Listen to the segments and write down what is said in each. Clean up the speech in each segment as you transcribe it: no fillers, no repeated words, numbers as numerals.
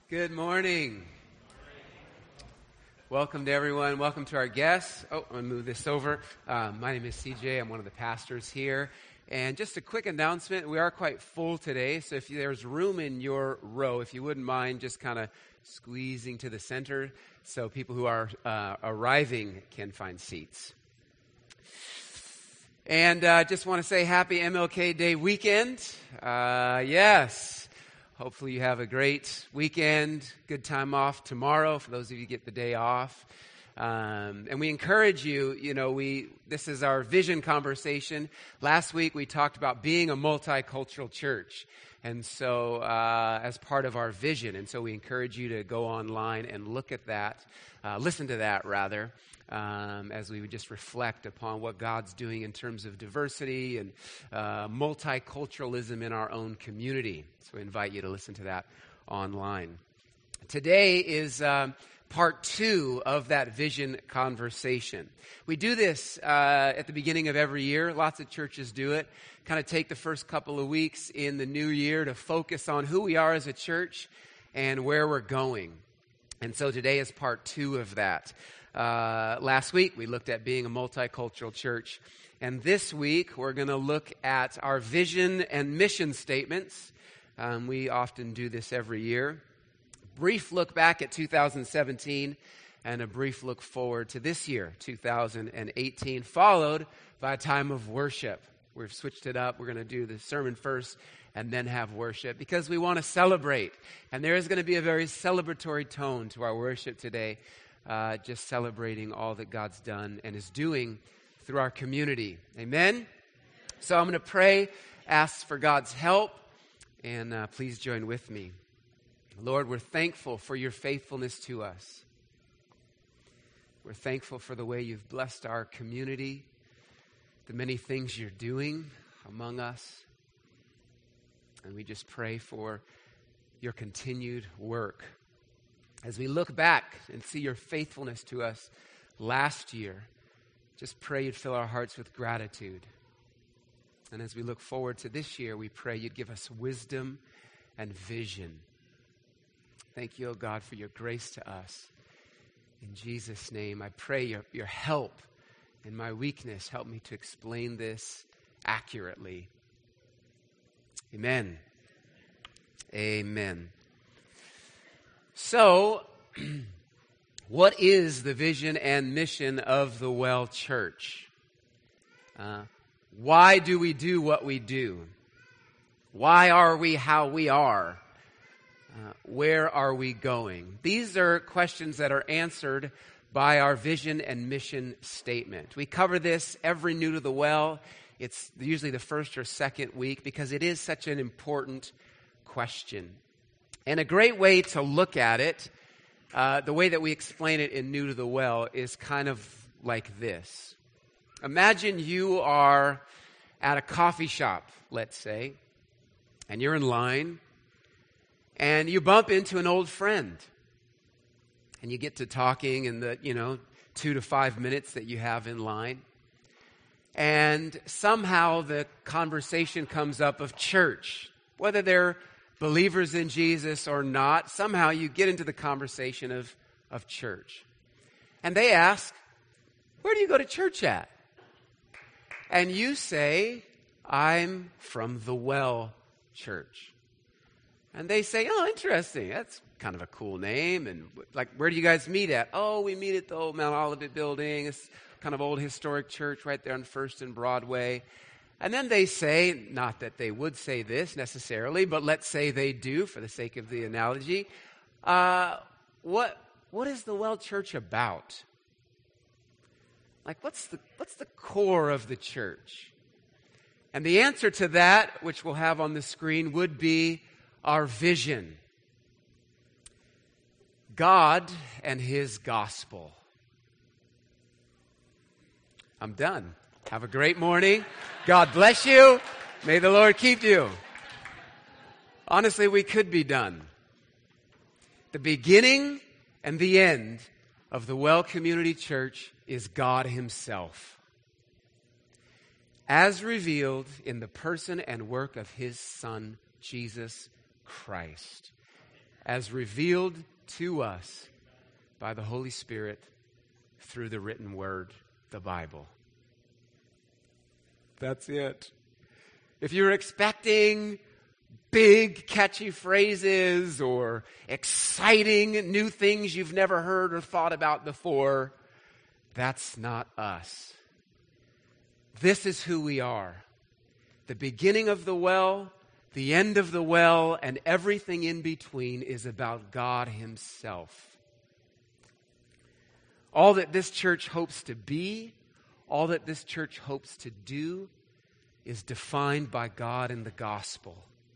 Good morning. Welcome to everyone. Welcome to our guests. I'm going to move this over. My name is CJ. I'm one of the pastors here. And just a quick announcement, we are quite full today, so if there's room in your row, if you wouldn't mind just kind of squeezing to the center so people who are arriving can find seats. And just want to say happy MLK Day weekend. Yes. Hopefully you have a great weekend, good time off tomorrow for those of you who get the day off. And we encourage you, this is our vision conversation. Last week we talked about being a multicultural church. And so as part of our vision, and so we encourage you to go online and look at that, listen to that rather, as we would just reflect upon what God's doing in terms of diversity and multiculturalism in our own community. So we invite you to listen to that online. Today is part 2 of that vision conversation. We do this at the beginning of every year. Lots of churches do it. Kind of take the first couple of weeks in the new year to focus on who we are as a church and where we're going. And so today is part 2 of that. Last week we looked at being a multicultural church. And this week we're going to look at our vision and mission statements. We often do this every year. Brief look back at 2017 and a brief look forward to this year, 2018, followed by a time of worship. We've switched it up. We're going to do the sermon first and then have worship because we want to celebrate. And there is going to be a very celebratory tone to our worship today, just celebrating all that God's done and is doing through our community. Amen? So I'm going to pray, ask for God's help, and please join with me. Lord, we're thankful for your faithfulness to us. We're thankful for the way you've blessed our community, the many things you're doing among us. And we just pray for your continued work. As we look back and see your faithfulness to us last year, just pray you'd fill our hearts with gratitude. And as we look forward to this year, we pray you'd give us wisdom and vision. Thank you, O God, for your grace to us. In Jesus' name, I pray your help in my weakness. Help me to explain this accurately. Amen. Amen. So, what is the vision and mission of the Well Church? Why do we do what we do? Why are we how we are? Where are we going? These are questions that are answered by our vision and mission statement. We cover this every New to the Well. It's usually the first or second week because it is such an important question. And a great way to look at it, the way that we explain it in New to the Well, is kind of like this. Imagine you are at a coffee shop, let's say, and you're in line, and you bump into an old friend, and you get to talking in the, 2 to 5 minutes that you have in line, and somehow the conversation comes up of church, whether they're believers in Jesus or not. Somehow you get into the conversation of church. And they ask, where do you go to church at? And you say, I'm from the Well Church. And they say, oh, interesting. That's kind of a cool name. And where do you guys meet at? Oh, we meet at the old Mount Olivet building. It's kind of old historic church right there on 1st and Broadway. And then they say, not that they would say this necessarily, but let's say they do for the sake of the analogy. What is the Well Church about? What's the core of the church? And the answer to that, which we'll have on the screen, would be our vision. God and His gospel. I'm done. Have a great morning. God bless you. May the Lord keep you. Honestly, we could be done. The beginning and the end of the Well Community Church is God Himself, as revealed in the person and work of His Son, Jesus Christ. as revealed to us by the Holy Spirit through the written word, the Bible. That's it. If you're expecting big, catchy phrases or exciting new things you've never heard or thought about before, that's not us. This is who we are. The beginning of the well, the end of the well, and everything in between is about God Himself. All that this church hopes to be, all that this church hopes to do, is defined by God in the gospel.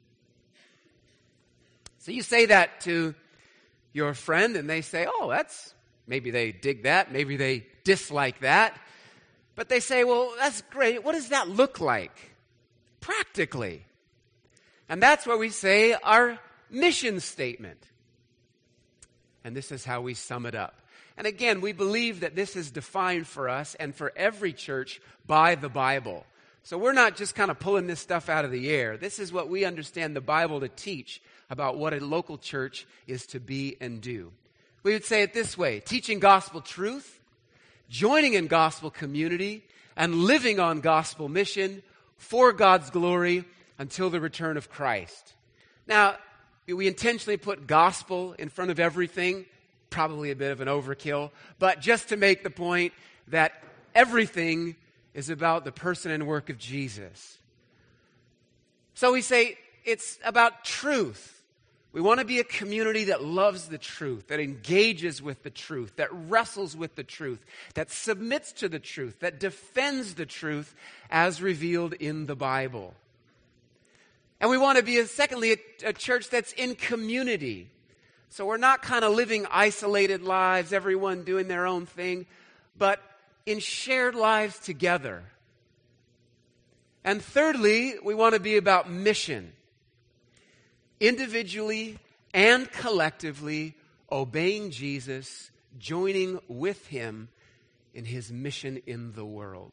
So you say that to your friend and they say, oh, maybe they dig that, maybe they dislike that. But they say, well, that's great. What does that look like practically? And that's where we say our mission statement. And this is how we sum it up. And again, we believe that this is defined for us and for every church by the Bible. So we're not just kind of pulling this stuff out of the air. This is what we understand the Bible to teach about what a local church is to be and do. We would say it this way: teaching gospel truth, joining in gospel community, and living on gospel mission for God's glory until the return of Christ. Now, we intentionally put gospel in front of everything, probably a bit of an overkill, but just to make the point that everything is about the person and work of Jesus. So we say it's about truth. We want to be a community that loves the truth, that engages with the truth, that wrestles with the truth, that submits to the truth, that defends the truth as revealed in the Bible. And we want to be, secondly, a church that's in community. So we're not kind of living isolated lives, everyone doing their own thing, but in shared lives together. And thirdly, we want to be about mission. Individually and collectively obeying Jesus, joining with Him in His mission in the world.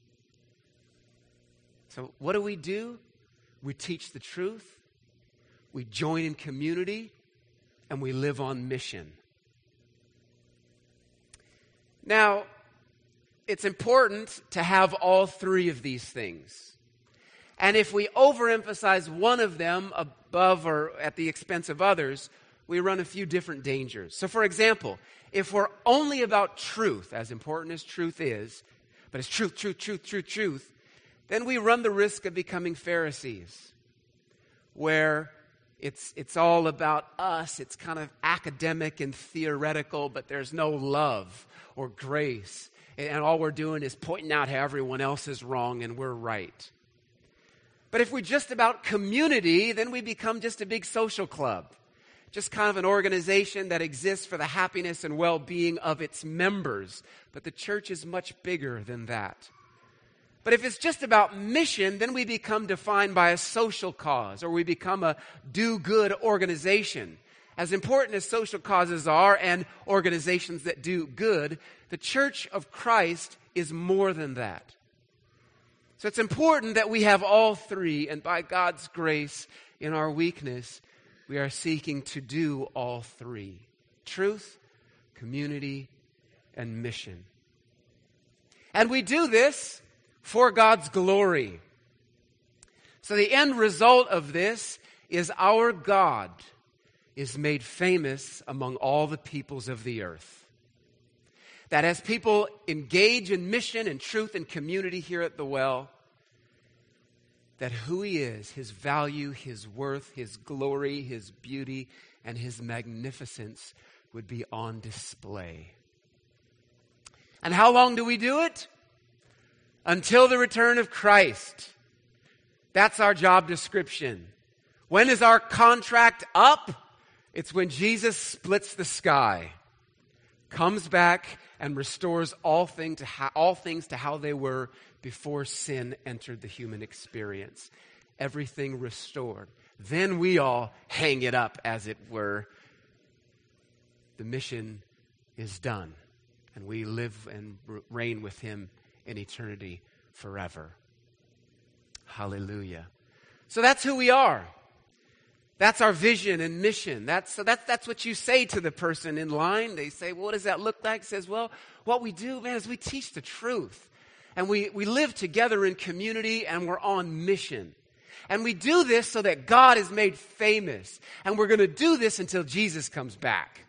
So what do? We teach the truth, we join in community, and we live on mission. Now, it's important to have all three of these things. And if we overemphasize one of them above or at the expense of others, we run a few different dangers. So for example, if we're only about truth, as important as truth is, but it's truth, then we run the risk of becoming Pharisees, where it's all about us. It's kind of academic and theoretical, but there's no love or grace. And all we're doing is pointing out how everyone else is wrong and we're right. But if we're just about community, then we become just a big social club. Just kind of an organization that exists for the happiness and well-being of its members. But the church is much bigger than that. But if it's just about mission, then we become defined by a social cause, or we become a do-good organization. As important as social causes are and organizations that do good, the Church of Christ is more than that. So it's important that we have all three, and by God's grace, in our weakness, we are seeking to do all three: truth, community, and mission. And we do this for God's glory. So the end result of this is our God is made famous among all the peoples of the earth. That as people engage in mission and truth and community here at the well, that who He is, His value, His worth, His glory, His beauty, and His magnificence would be on display. And how long do we do it? Until the return of Christ. That's our job description. When is our contract up? It's when Jesus splits the sky, comes back, and restores all things to how they were before sin entered the human experience. Everything restored. Then we all hang it up, as it were. The mission is done, and we live and reign with Him in eternity forever. Hallelujah. So that's who we are. That's our vision and mission. That's what you say to the person in line. They say, well, what does that look like? Says, well, what we do, man, is we teach the truth. And we live together in community, and we're on mission. And we do this so that God is made famous. And we're going to do this until Jesus comes back.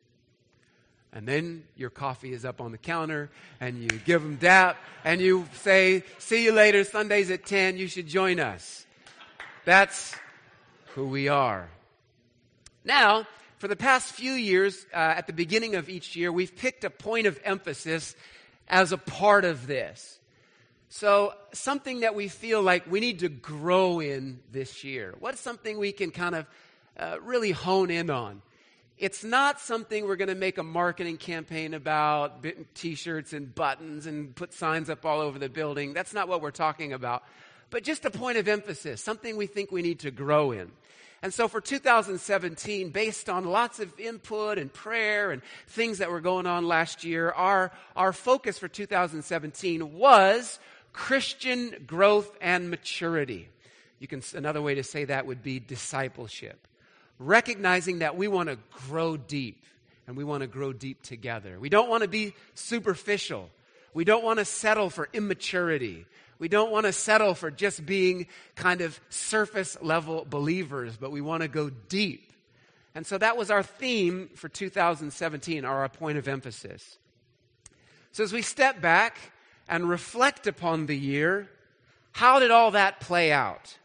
And then your coffee is up on the counter, and you give them dap, and you say, see you later, Sundays at 10, you should join us. That's who we are. Now, for the past few years, at the beginning of each year, we've picked a point of emphasis as a part of this. So something that we feel like we need to grow in this year. What's something we can kind of really hone in on? It's not something we're going to make a marketing campaign about, T-shirts and buttons and put signs up all over the building. That's not what we're talking about. But just a point of emphasis, something we think we need to grow in. And so for 2017, based on lots of input and prayer and things that were going on last year, our focus for 2017 was Christian growth and maturity. Another way to say that would be discipleship. Recognizing that we want to grow deep, and we want to grow deep together. We don't want to be superficial. We don't want to settle for immaturity. We don't want to settle for just being kind of surface level believers, but we want to go deep. And so that was our theme for 2017, or our point of emphasis. So as we step back and reflect upon the year, how did all that play out?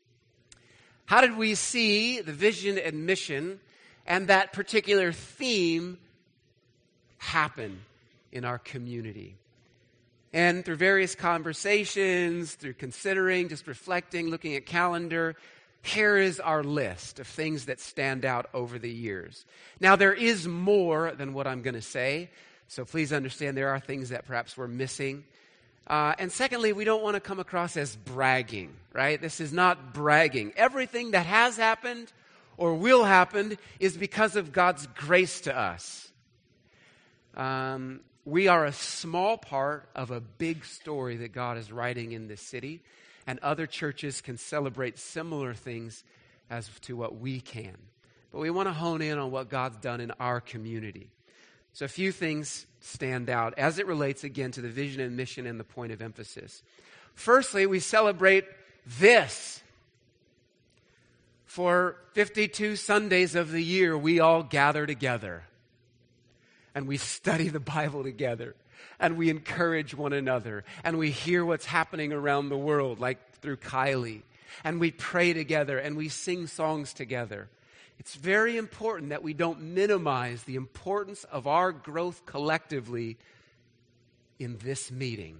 How did we see the vision and mission and that particular theme happen in our community? And through various conversations, through considering, just reflecting, looking at calendar, here is our list of things that stand out over the years. Now, there is more than what I'm going to say, so please understand there are things that perhaps we're missing. And secondly, we don't want to come across as bragging, right? This is not bragging. Everything that has happened or will happen is because of God's grace to us. We are a small part of a big story that God is writing in this city, and other churches can celebrate similar things as to what we can. But we want to hone in on what God's done in our community. So a few things stand out as it relates, again, to the vision and mission and the point of emphasis. Firstly, we celebrate this. For 52 Sundays of the year, we all gather together. And we study the Bible together. And we encourage one another. And we hear what's happening around the world, like through Kylie. And we pray together, and we sing songs together. It's very important that we don't minimize the importance of our growth collectively in this meeting.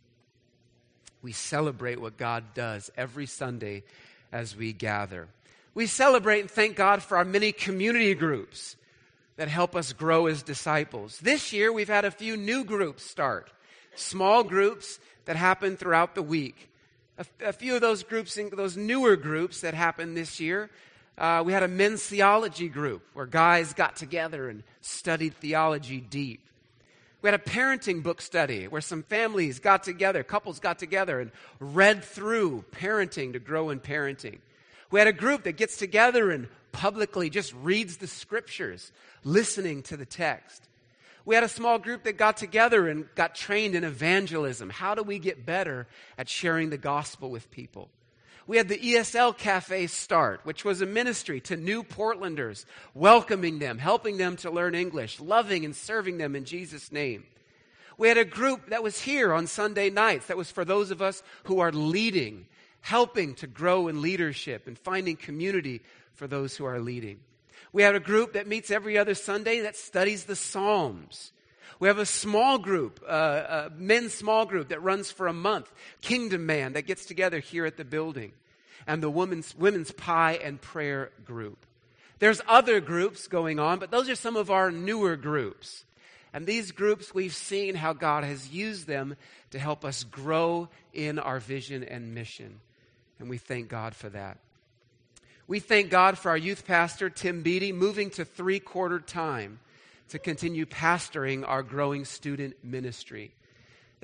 We celebrate what God does every Sunday as we gather. We celebrate and thank God for our many community groups that help us grow as disciples. This year, we've had a few new groups start. Small groups that happen throughout the week. A few of those groups, those newer groups that happened this year, we had a men's theology group where guys got together and studied theology deep. We had a parenting book study where some families got together, couples got together and read through parenting to grow in parenting. We had a group that gets together and publicly just reads the scriptures, listening to the text. We had a small group that got together and got trained in evangelism. How do we get better at sharing the gospel with people? We had the ESL Cafe start, which was a ministry to new Portlanders, welcoming them, helping them to learn English, loving and serving them in Jesus' name. We had a group that was here on Sunday nights that was for those of us who are leading, helping to grow in leadership and finding community for those who are leading. We have a group that meets every other Sunday that studies the Psalms. We have a small group, a men's small group that runs for a month, Kingdom Man, that gets together here at the building, and the women's pie and prayer group. There's other groups going on, but those are some of our newer groups. And these groups, we've seen how God has used them to help us grow in our vision and mission. And we thank God for that. We thank God for our youth pastor, Tim Beatty, moving to 3/4 time to continue pastoring our growing student ministry.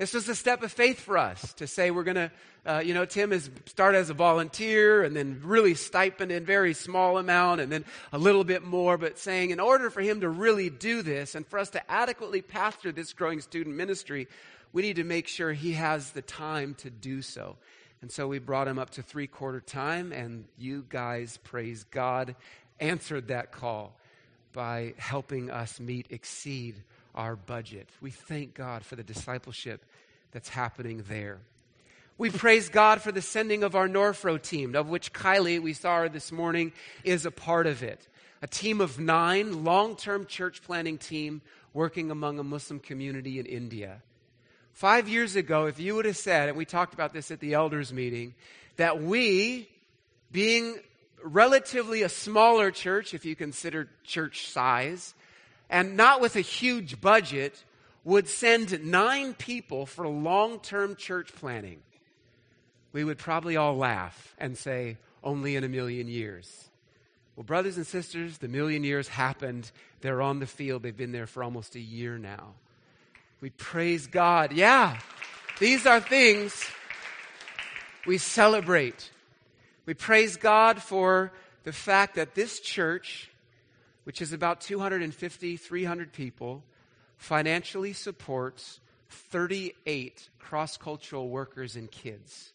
This was a step of faith for us to say we're going to, Tim has started as a volunteer and then really stipend in very small amount and then a little bit more, but saying in order for him to really do this and for us to adequately pastor this growing student ministry, we need to make sure he has the time to do so. And so we brought him up to 3/4 time, and you guys, praise God, answered that call by helping us exceed our budget. We thank God for the discipleship that's happening there. We praise God for the sending of our Norfro team, of which Kylie, we saw her this morning, is a part of it. A team of 9, long-term church planting team working among a Muslim community in India. 5 years ago, if you would have said, and we talked about this at the elders meeting, that we, being relatively a smaller church, if you consider church size, and not with a huge budget, would send 9 people for long-term church planting, we would probably all laugh and say, only in a million years. Well, brothers and sisters, the million years happened. They're on the field. They've been there for almost a year now. We praise God. Yeah, these are things we celebrate. We praise God for the fact that this church, which is about 250, 300 people, financially supports 38 cross-cultural workers and kids.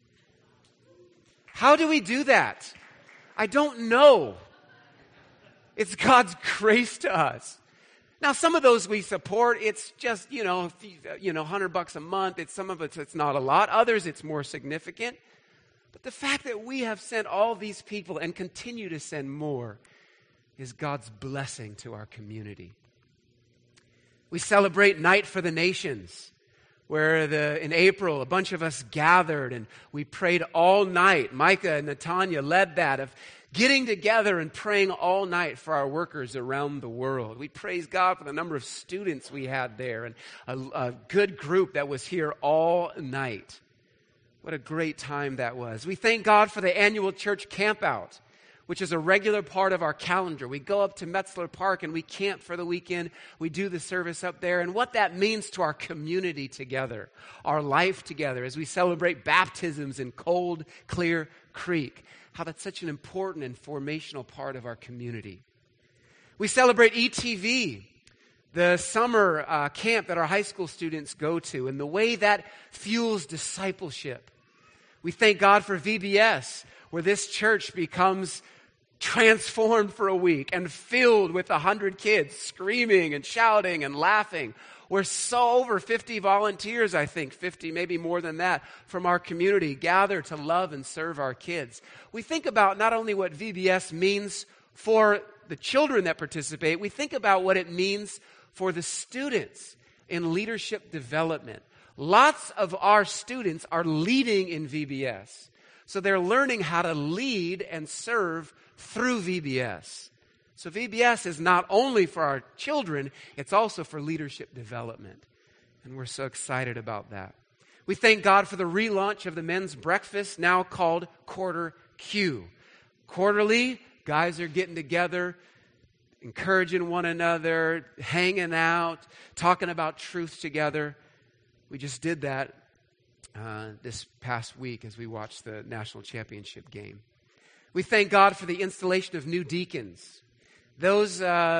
How do we do that? I don't know. It's God's grace to us. Now, some of those we support, it's just, $100 a month. Some of it's not a lot. Others, it's more significant. But the fact that we have sent all these people and continue to send more is God's blessing to our community. We celebrate Night for the Nations, where in April, a bunch of us gathered and we prayed all night. Micah and Natanya led that of getting together and praying all night for our workers around the world. We praise God for the number of students we had there and a good group that was here all night. What a great time that was. We thank God for the annual church campout, which is a regular part of our calendar. We go up to Metzler Park and we camp for the weekend. We do the service up there. And what that means to our community together, our life together, as we celebrate baptisms in Cold Clear Creek, how that's such an important and formational part of our community. We celebrate ETV, the summer camp that our high school students go to, and the way that fuels discipleship. We thank God for VBS, where this church becomes transformed for a week and filled with 100 kids screaming and shouting and laughing. We're over 50 volunteers, I think, 50, maybe more than that, from our community gather to love and serve our kids. We think about not only what VBS means for the children that participate, we think about what it means for the students in leadership development. Lots of our students are leading in VBS. So they're learning how to lead and serve through VBS. So VBS is not only for our children, it's also for leadership development. And we're so excited about that. We thank God for the relaunch of the men's breakfast, now called Quarter Q. Quarterly, guys are getting together, encouraging one another, hanging out, talking about truth together. We just did that this past week as we watched the national championship game. We thank God for the installation of new deacons. Those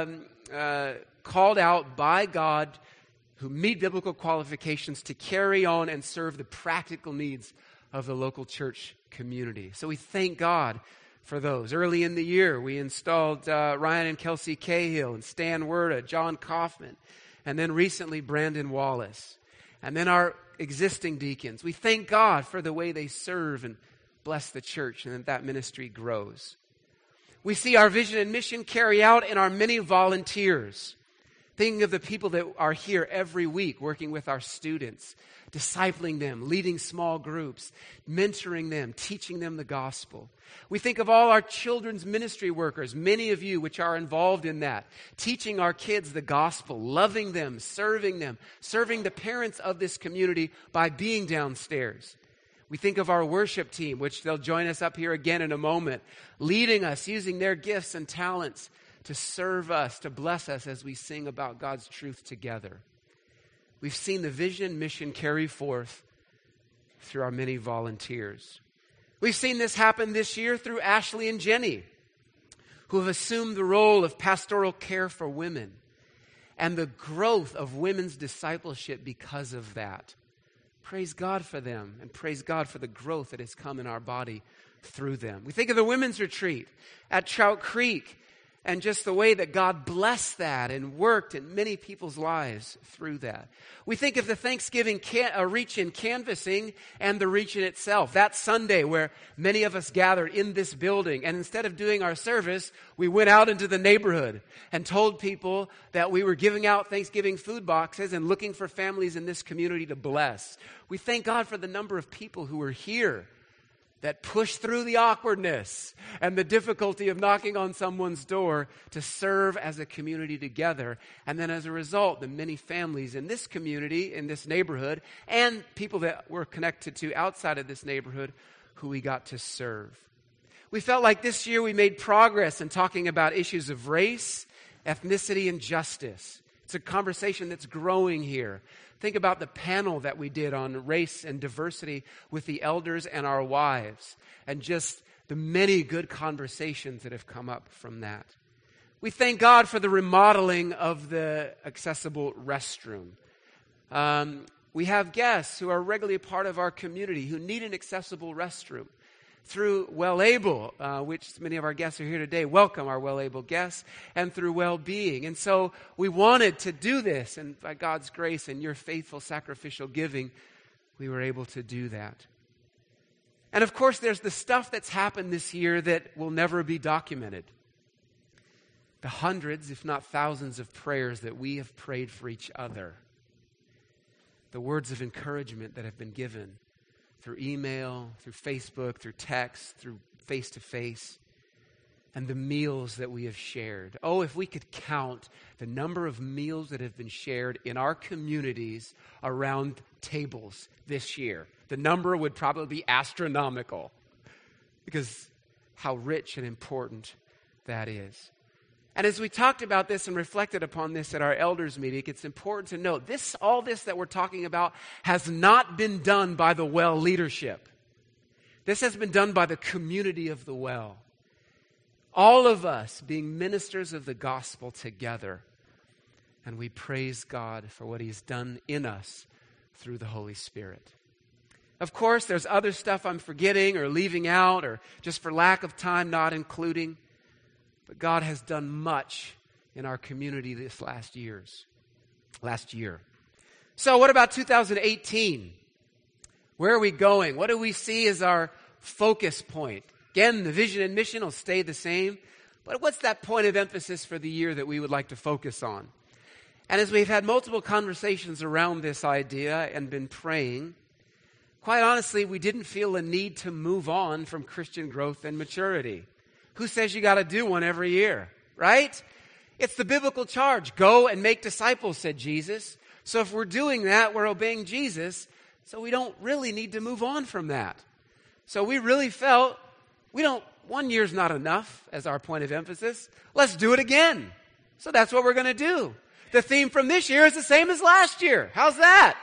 called out by God who meet biblical qualifications to carry on and serve the practical needs of the local church community. So we thank God for those. Early in the year, we installed Ryan and Kelsey Cahill and Stan Werda, John Kaufman, and then recently Brandon Wallace. And then our existing deacons. We thank God for the way they serve and bless the church and that ministry grows. We see our vision and mission carry out in our many volunteers. Thinking of the people that are here every week working with our students, discipling them, leading small groups, mentoring them, teaching them the gospel. We think of all our children's ministry workers, many of you which are involved in that, teaching our kids the gospel, loving them, serving the parents of this community by being downstairs. We think of our worship team, which they'll join us up here again in a moment, leading us, using their gifts and talents to serve us, to bless us as we sing about God's truth together. we've seen the vision mission carry forth through our many volunteers. We've seen this happen this year through Ashley and Jenny, who have assumed the role of pastoral care for women, and the growth of women's discipleship because of that. Praise God for them, and praise God for the growth that has come in our body through them. We think of the women's retreat at Trout Creek, and just the way that God blessed that and worked in many people's lives through that. We think of the Thanksgiving reach-in canvassing and the reach-in itself. That Sunday where many of us gathered in this building, and instead of doing our service, we went out into the neighborhood and told people that we were giving out Thanksgiving food boxes and looking for families in this community to bless. We thank God for the number of people who were here that push through the awkwardness and the difficulty of knocking on someone's door to serve as a community together. And then as a result, the many families in this community, in this neighborhood, and people that we're connected to outside of this neighborhood who we got to serve. We felt like this year we made progress in talking about issues of race, ethnicity, and justice. It's a conversation that's growing here. Think about the panel that we did on race and diversity with the elders and our wives, and just the many good conversations that have come up from that. We thank God for the remodeling of the accessible restroom. We have guests who are regularly a part of our community who need an accessible restroom. Through Well Able, which many of our guests are here today, welcome our Well Able guests, and through Well-Being. And so we wanted to do this, and by God's grace and your faithful sacrificial giving, we were able to do that. And of course, there's the stuff that's happened this year that will never be documented. The hundreds, if not thousands, of prayers that we have prayed for each other. The words of encouragement that have been given through email, through Facebook, through text, through face-to-face, and the meals that we have shared. Oh, if we could count the number of meals that have been shared in our communities around tables this year, the number would probably be astronomical, because how rich and important that is. And as we talked about this and reflected upon this at our elders meeting, it's important to note all this that we're talking about has not been done by the Well leadership. This has been done by the community of the Well. All of us being ministers of the gospel together. And we praise God for what He's done in us through the Holy Spirit. Of course, there's other stuff I'm forgetting or leaving out, or just for lack of time not including. But God has done much in our community this last year. So what about 2018? Where are we going? What do we see as our focus point? Again, the vision and mission will stay the same. But what's that point of emphasis for the year that we would like to focus on? And as we've had multiple conversations around this idea and been praying, quite honestly, we didn't feel a need to move on from Christian growth and maturity. Who says you got to do one every year, right? It's the biblical charge. Go and make disciples, said Jesus. So if we're doing that, we're obeying Jesus. So we don't really need to move on from that. So we really felt 1 year's not enough as our point of emphasis. Let's do it again. So that's what we're going to do. The theme from this year is the same as last year. How's that?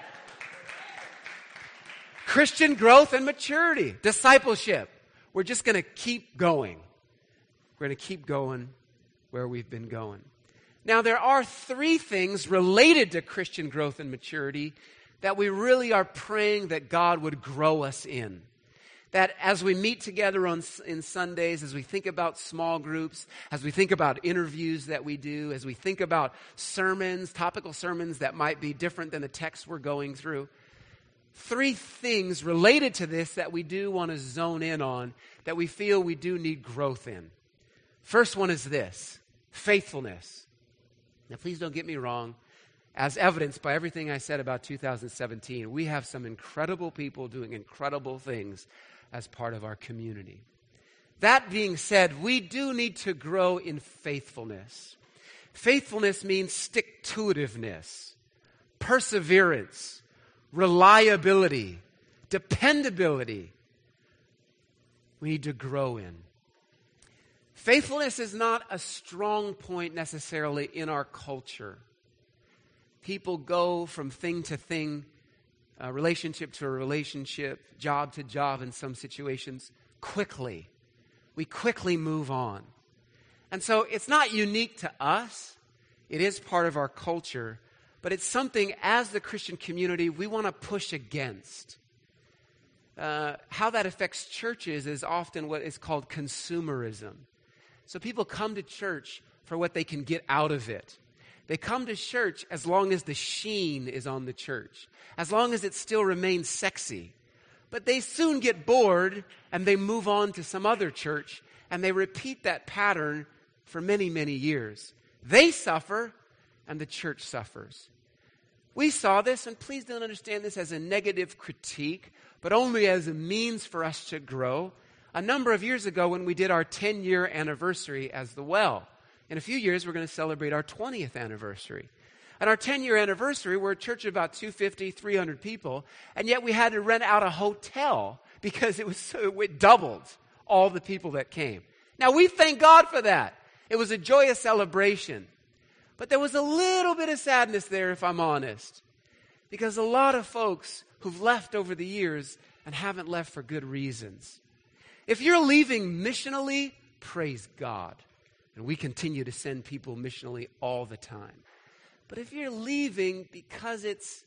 Christian growth and maturity, discipleship. We're just going to keep going. We're going to keep going where we've been going. Now, there are 3 things related to Christian growth and maturity that we really are praying that God would grow us in. That as we meet together in Sundays, as we think about small groups, as we think about interviews that we do, as we think about sermons, topical sermons that might be different than the text we're going through, 3 things related to this that we do want to zone in on, that we feel we do need growth in. First one is this: faithfulness. Now, please don't get me wrong. As evidenced by everything I said about 2017, we have some incredible people doing incredible things as part of our community. That being said, we do need to grow in faithfulness. Faithfulness means stick-to-itiveness, perseverance, reliability, dependability. We need to grow in. Faithfulness is not a strong point necessarily in our culture. People go from thing to thing, relationship to relationship, job to job in some situations, quickly. We quickly move on. And so it's not unique to us. It is part of our culture. But it's something, as the Christian community, we want to push against. How that affects churches is often what is called consumerism. So people come to church for what they can get out of it. They come to church as long as the sheen is on the church, as long as it still remains sexy. But they soon get bored and they move on to some other church, and they repeat that pattern for many, many years. They suffer and the church suffers. We saw this, and please don't understand this as a negative critique, but only as a means for us to grow. A number of years ago when we did our 10-year anniversary as the Well. In a few years, we're going to celebrate our 20th anniversary. And our 10-year anniversary, we're a church of about 250, 300 people, and yet we had to rent out a hotel because it doubled all the people that came. Now, we thank God for that. It was a joyous celebration. But there was a little bit of sadness there, if I'm honest, because a lot of folks who've left over the years and haven't left for good reasons. If you're leaving missionally, praise God. And we continue to send people missionally all the time. But if you're leaving because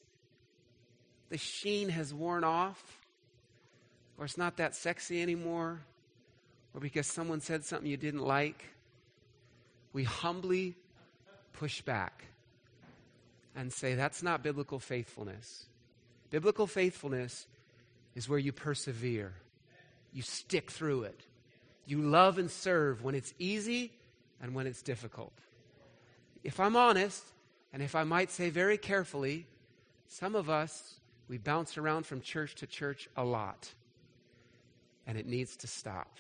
the sheen has worn off, or it's not that sexy anymore, or because someone said something you didn't like, we humbly push back and say that's not biblical faithfulness. Biblical faithfulness is where you persevere. You stick through it. You love and serve when it's easy and when it's difficult. If I'm honest, and if I might say very carefully, some of us, we bounce around from church to church a lot. And it needs to stop.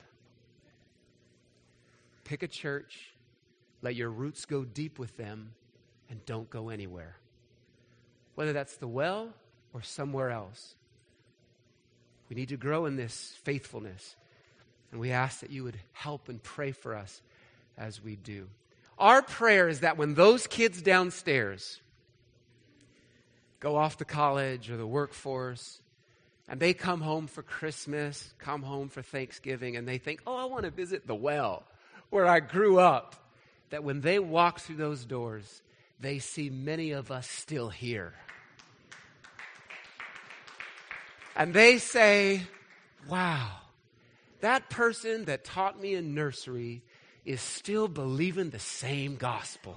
Pick a church, let your roots go deep with them, and don't go anywhere. Whether that's the Well or somewhere else. We need to grow in this faithfulness. And we ask that you would help and pray for us as we do. Our prayer is that when those kids downstairs go off to college or the workforce, and they come home for Christmas, come home for Thanksgiving, and they think, oh, I want to visit the Well where I grew up, that when they walk through those doors, they see many of us still here. And they say, wow, that person that taught me in nursery is still believing the same gospel.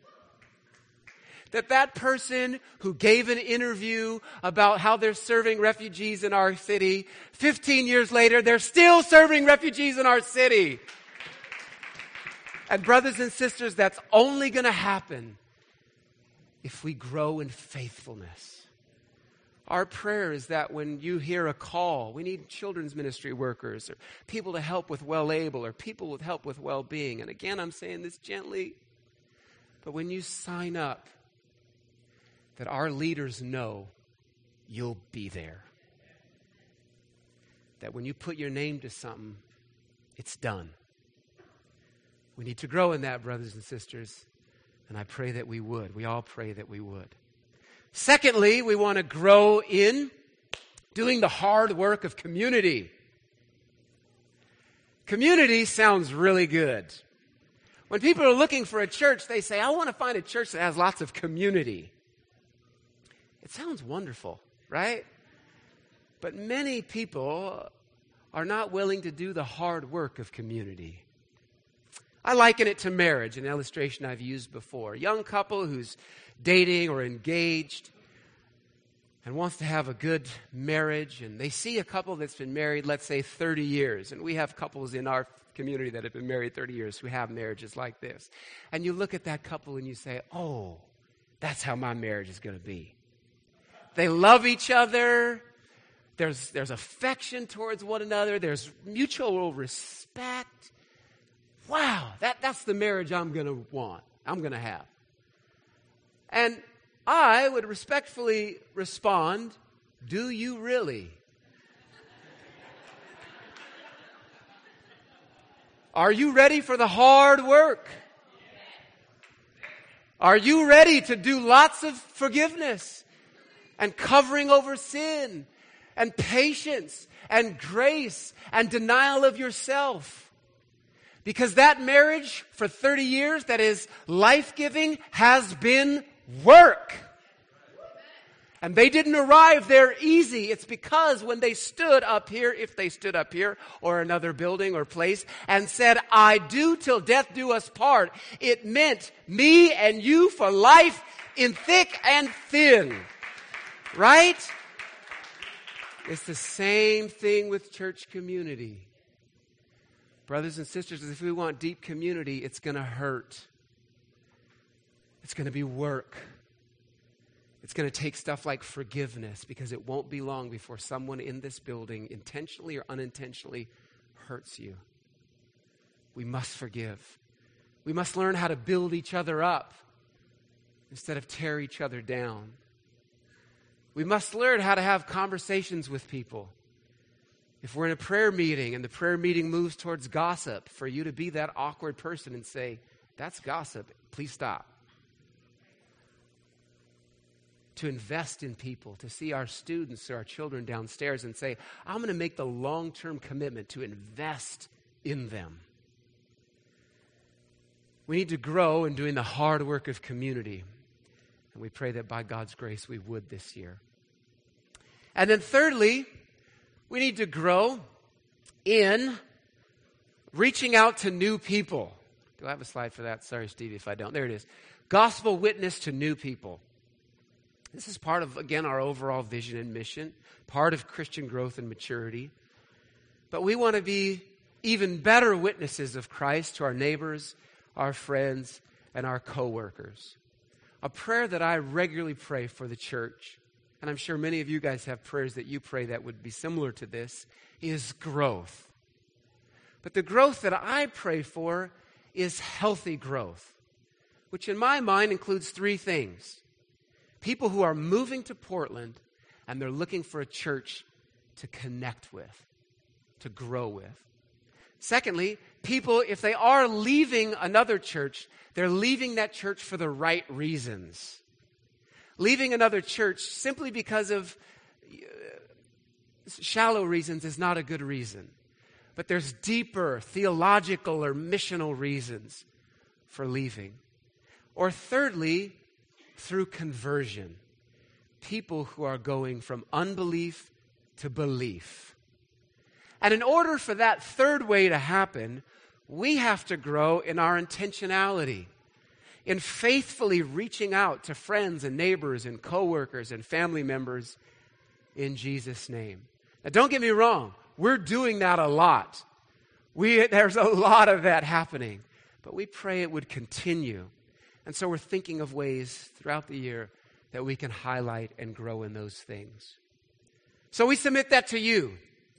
That person who gave an interview about how they're serving refugees in our city, 15 years later, they're still serving refugees in our city. And brothers and sisters, that's only going to happen if we grow in faithfulness. Our prayer is that when you hear a call, we need children's ministry workers or people to help with well-able or people with help with well-being. And again, I'm saying this gently, but when you sign up, that our leaders know you'll be there. That when you put your name to something, it's done. We need to grow in that, brothers and sisters, and I pray that we would. We all pray that we would. Secondly, we want to grow in doing the hard work of community. Community sounds really good. When people are looking for a church, they say, I want to find a church that has lots of community. It sounds wonderful, right? But many people are not willing to do the hard work of community. I liken it to marriage, an illustration I've used before. A young couple who's dating or engaged and wants to have a good marriage, and they see a couple that's been married, let's say 30 years, and we have couples in our community that have been married 30 years who have marriages like this. And you look at that couple and you say, oh, that's how my marriage is going to be. They love each other. There's affection towards one another. There's mutual respect. Wow, that's the marriage I'm going to want, I'm going to have. And I would respectfully respond, do you really? Are you ready for the hard work? Are you ready to do lots of forgiveness and covering over sin and patience and grace and denial of yourself? Because that marriage for 30 years that is life-giving has been work. And they didn't arrive there easy. It's because when they stood up here, if they stood up here or another building or place and said, I do till death do us part, it meant me and you for life in thick and thin. Right? It's the same thing with church community. Brothers and sisters, if we want deep community, it's going to hurt. It's going to be work. It's going to take stuff like forgiveness, because it won't be long before someone in this building, intentionally or unintentionally, hurts you. We must forgive. We must learn how to build each other up instead of tear each other down. We must learn how to have conversations with people. If we're in a prayer meeting and the prayer meeting moves towards gossip, for you to be that awkward person and say, that's gossip, please stop. To invest in people, to see our students or our children downstairs and say, I'm going to make the long-term commitment to invest in them. We need to grow in doing the hard work of community. And we pray that by God's grace we would this year. And then thirdly, we need to grow in reaching out to new people. Do I have a slide for that? Sorry, Stevie, if I don't. There it is. Gospel witness to new people. This is part of, again, our overall vision and mission, part of Christian growth and maturity. But we want to be even better witnesses of Christ to our neighbors, our friends, and our coworkers. A prayer that I regularly pray for the church, and I'm sure many of you guys have prayers that you pray that would be similar to this, is growth. But the growth that I pray for is healthy growth, which in my mind includes three things. People who are moving to Portland and they're looking for a church to connect with, to grow with. Secondly, people, if they are leaving another church, they're leaving that church for the right reasons. Leaving another church simply because of shallow reasons is not a good reason. But there's deeper theological or missional reasons for leaving. Or thirdly, through conversion. People who are going from unbelief to belief. And in order for that third way to happen, we have to grow in our intentionality, in faithfully reaching out to friends and neighbors and coworkers and family members in Jesus' name. Now, don't get me wrong. We're doing that a lot. There's a lot of that happening. But we pray it would continue. And so we're thinking of ways throughout the year that we can highlight and grow in those things. So we submit that to you.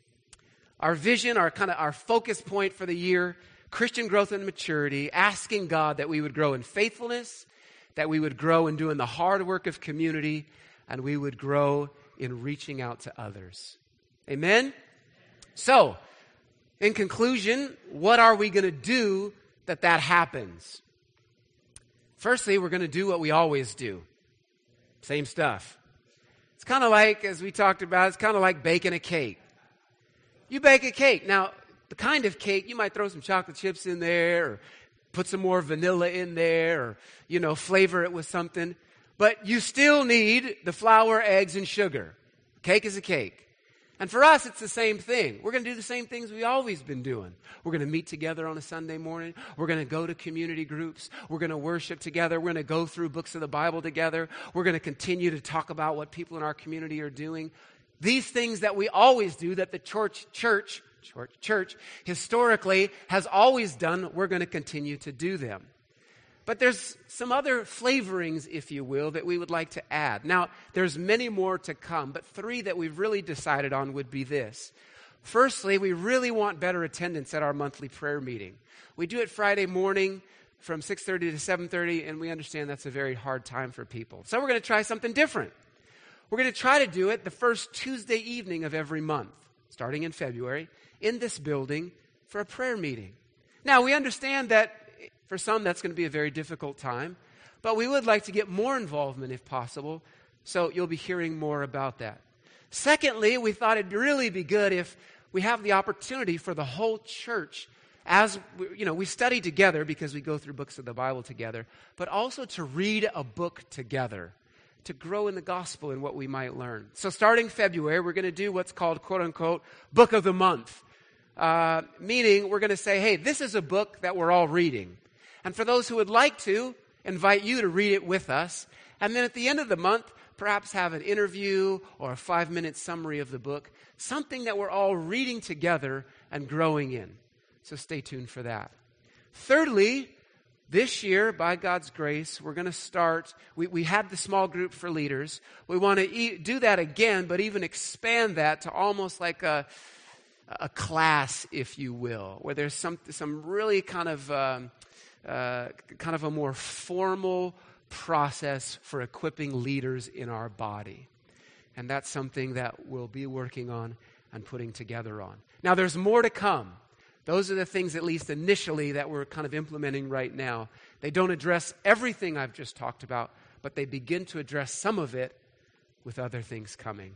Our vision, our focus point for the year, Christian growth and maturity, asking God that we would grow in faithfulness, that we would grow in doing the hard work of community, and we would grow in reaching out to others. Amen? So, in conclusion, what are we going to do that happens? Firstly, we're going to do what we always do. Same stuff. It's kind of like, as we talked about, it's kind of like baking a cake. You bake a cake. Now, the kind of cake, you might throw some chocolate chips in there, or put some more vanilla in there, or, flavor it with something. But you still need the flour, eggs, and sugar. Cake is a cake. And for us, it's the same thing. We're going to do the same things we've always been doing. We're going to meet together on a Sunday morning. We're going to go to community groups. We're going to worship together. We're going to go through books of the Bible together. We're going to continue to talk about what people in our community are doing. These things that we always do, that the church historically has always done, we're going to continue to do them. But there's some other flavorings, if you will, that we would like to add. Now, there's many more to come, but three that we've really decided on would be this. Firstly, we really want better attendance at our monthly prayer meeting. We do it Friday morning from 6:30 to 7:30, and we understand that's a very hard time for people. So we're going to try something different. We're going to try to do it the first Tuesday evening of every month, starting in February, in this building for a prayer meeting. Now, we understand that For some, that's going to be a very difficult time. But we would like to get more involvement if possible, so you'll be hearing more about that. Secondly, we thought it'd really be good if we have the opportunity for the whole church, as we study together because we go through books of the Bible together, but also to read a book together, to grow in the gospel and what we might learn. So starting February, we're going to do what's called, quote unquote, Book of the Month. Meaning we're going to say, hey, this is a book that we're all reading. And for those who would like to, invite you to read it with us. And then at the end of the month, perhaps have an interview or a 5-minute summary of the book, something that we're all reading together and growing in. So stay tuned for that. Thirdly, this year, by God's grace, we're going to start, we had the small group for leaders. We want to do that again, but even expand that to almost like a class, if you will, where there's some really kind of a more formal process for equipping leaders in our body. And that's something that we'll be working on and putting together on. Now, there's more to come. Those are the things, at least initially, that we're kind of implementing right now. They don't address everything I've just talked about, but they begin to address some of it with other things coming.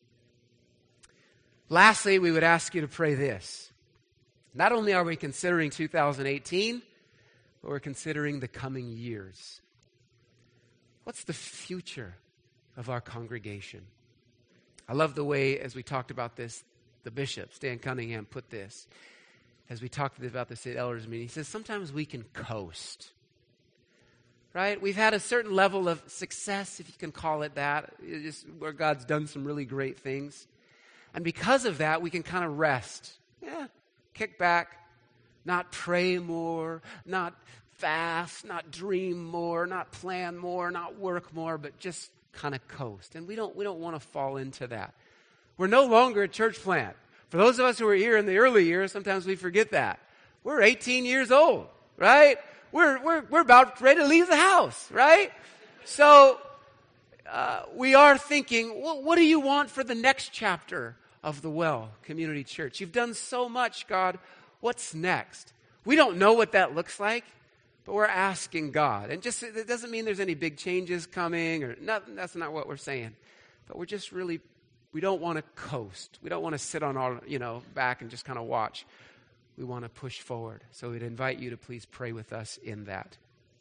Lastly, we would ask you to pray this. Not only are we considering 2018, but we're considering the coming years. What's the future of our congregation? I love the way, as we talked about this, the bishop, Stan Cunningham, put this. As we talked about this at elders meeting, he says, sometimes we can coast. Right? We've had a certain level of success, if you can call it that, just where God's done some really great things. And because of that, we can kind of rest. Kick back, not pray more, not fast, not dream more, not plan more, not work more, but just kind of coast. And we don't want to fall into that. We're no longer a church plant. For those of us who were here in the early years, sometimes we forget that. We're 18 years old, right? We're about ready to leave the house, right? So we are thinking, well, what do you want for the next chapter of the Well Community Church? You've done so much, God. What's next? We don't know what that looks like, but we're asking God. And just it doesn't mean there's any big changes coming, or nothing. That's not what we're saying. But we're just really, we don't want to coast. We don't want to sit on our, back and just kind of watch. We want to push forward. So we'd invite you to please pray with us in that.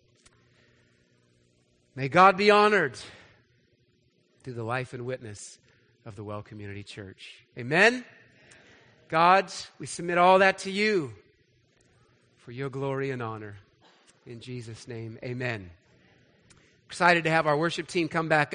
May God be honored through the life and witness of the Well Community Church. Amen? God, we submit all that to you for your glory and honor. In Jesus' name, amen. Excited to have our worship team come back.